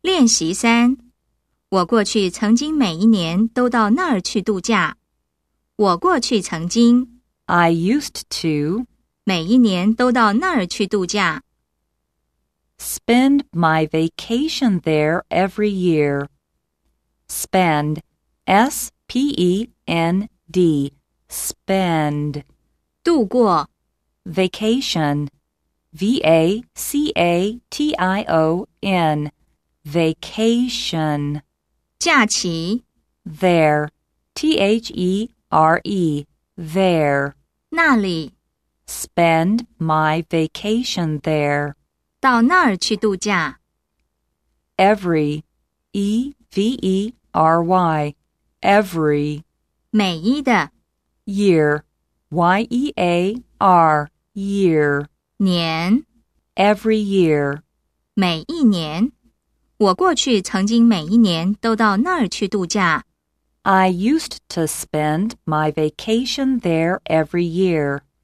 练习3，我过去曾经每一年都到那儿去度假。我过去曾经 I used to 每一年都到那儿去度假。 spend my vacation there every year. Spend, S-P-E-N-D, spend. 度过 Vacation, V-A-C-A-T-I-O-N, vacation. 假期 There, T-H-E-R-E, there. 那里 Spend my vacation there. 到那儿去度假。 Every, E-V-E-R-Y, every. 每一的 Year, Y-E-A-R, year. 年 Every year. 每一年。我过去曾经每一年都到那儿去度假。 I used to spend my vacation there every year.